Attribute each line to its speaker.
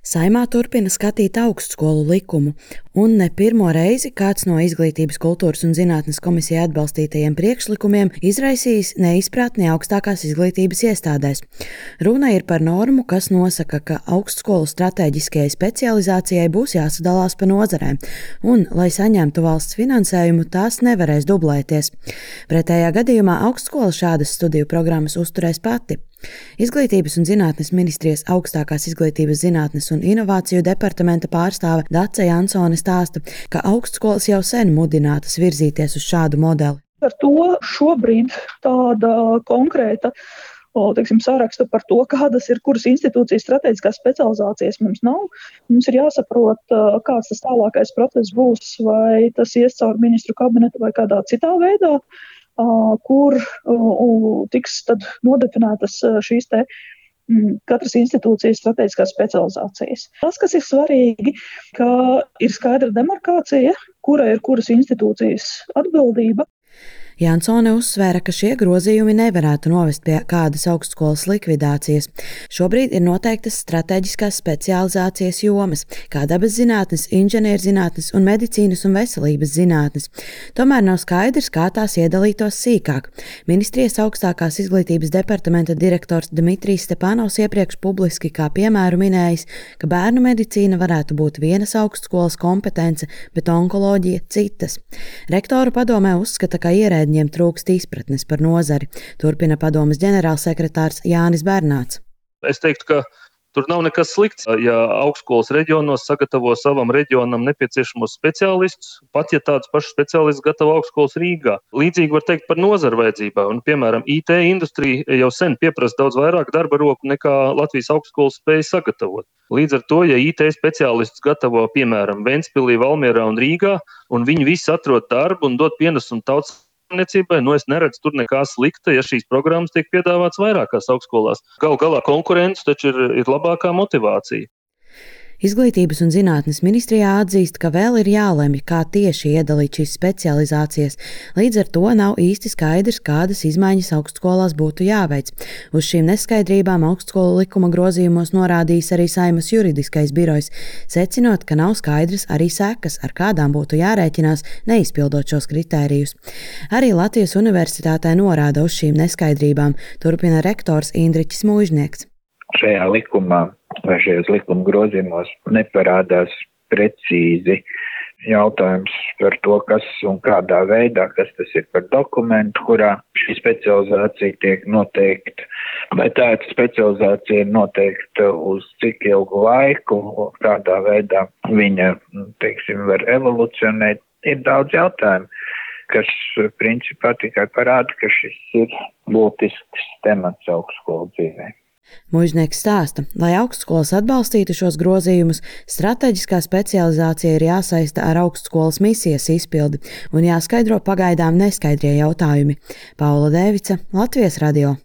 Speaker 1: Saeimā turpina skatīt augstskolu likumu, un ne pirmo reizi kāds no Izglītības, kultūras un zinātnes komisijai atbalstītajiem priekšlikumiem izraisījis neizpratni augstākās izglītības iestādēs. Runa ir par normu, kas nosaka, ka augstskolu stratēģiskajai specializācijai būs jāsadalās pa nozarēm, un, lai saņemtu valsts finansējumu, tās nevarēs dublēties. Pretējā gadījumā augstskola šādas studiju programmas uzturēs pati. Izglītības un zinātnes ministrijas augstākās izglītības zinātnes un inovāciju departamenta pārstāve Dace Jansone stāsta, ka augstskolas jau sen mudinātas virzīties uz šādu modeli.
Speaker 2: Par to šobrīd tāda konkrēta saraksta par to, kādas ir kuras institūcijas strateģiskās specializācijas mums nav. Mums ir jāsaprot, kāds tas tālākais process būs, vai tas ies caur ministru kabinetu vai kādā citā veidā, kur tiks tad nodefinētas šīs katras institūcijas strateģiskās specializācijas. Tas, kas ir svarīgi, ka ir skaidra demarkācija, kura ir kuras institūcijas atbildība.
Speaker 1: Jansone uzsvēra, ka šie grozījumi nevarētu novest pie kādas augstskolas likvidācijas. Šobrīd ir noteiktas strateģiskās specializācijas jomas, kā dabas zinātnes, inženierzinātnes un medicīnas un veselības zinātnes. Tomēr nav skaidrs, kā tās iedalītos sīkāk. Ministrijas augstākās izglītības departamenta direktors Dmitrijs Stepanovs iepriekš publiski kā piemēru minējis, ka bērnu medicīna varētu būt vienas augstskolas kompetence, bet onkoloģija citas. Rektoru padomē uzskata, ka ierēdņiem trūkst izpratnes par nozari, turpina padomes ģenerālsekretārs Jānis Bernāts.
Speaker 3: Es teiktu, ka tur nav nekas slikts, ja augstskolas reģionos sagatavo savam reģionam nepieciešamos speciālistus, pat ja tādus pašus speciālistus gatavo augstskolas Rīgā. Līdzīgi var teikt par nozaru vajadzībām, un, piemēram, IT industrija jau sen pieprasa daudz vairāk darba roku nekā Latvijas augstskolas spēja sagatavot. Līdz ar to, ja IT speciālistus gatavo, piemēram, Ventspilī, Valmierā un Rīgā, un viņi visi atrod darbu un dod pienesumu tautas es neredzu tur nekā slikta, ja šīs programmas tiek piedāvāts vairākās augstskolās. Galu galā konkurence taču ir labākā motivācija.
Speaker 1: Izglītības un zinātnes ministrijā atzīst, ka vēl ir jālemj, kā tieši iedalīt šīs specializācijas. Līdz ar to nav īsti skaidrs, kādas izmaiņas augstskolās būtu jāveic. Uz šīm neskaidrībām augstskolu likuma grozījumos norādījis arī Saeimas juridiskais birojs, secinot, ka nav skaidrs arī sekas, ar kādām būtu jārēķinās, neizpildot šos kritērijus. Arī Latvijas universitātē norāda uz šīm neskaidrībām, turpina rektors Indriķis Muižnieks.
Speaker 4: Šajā likumā vai šajos likuma grozījumos neparādās precīzi jautājums par to, kas un kādā veidā, kas tas ir par dokumentu, kurā šī specializācija tiek noteikta. Vai tā specializācija ir noteikta uz cik ilgu laiku, kādā veidā viņa, var evolucionēt. Ir daudz jautājumu, kas principā tikai parāda, ka šis ir būtisks temats augstskolu dzīvē.
Speaker 1: Muižnieks stāsta, lai augstskolas atbalstītu šos grozījumus, strateģiskā specializācija ir jāsaista ar augstskolas misijas izpildi un jāskaidro pagaidām neskaidrie jautājumi. Paula Dēvica, Latvijas radio.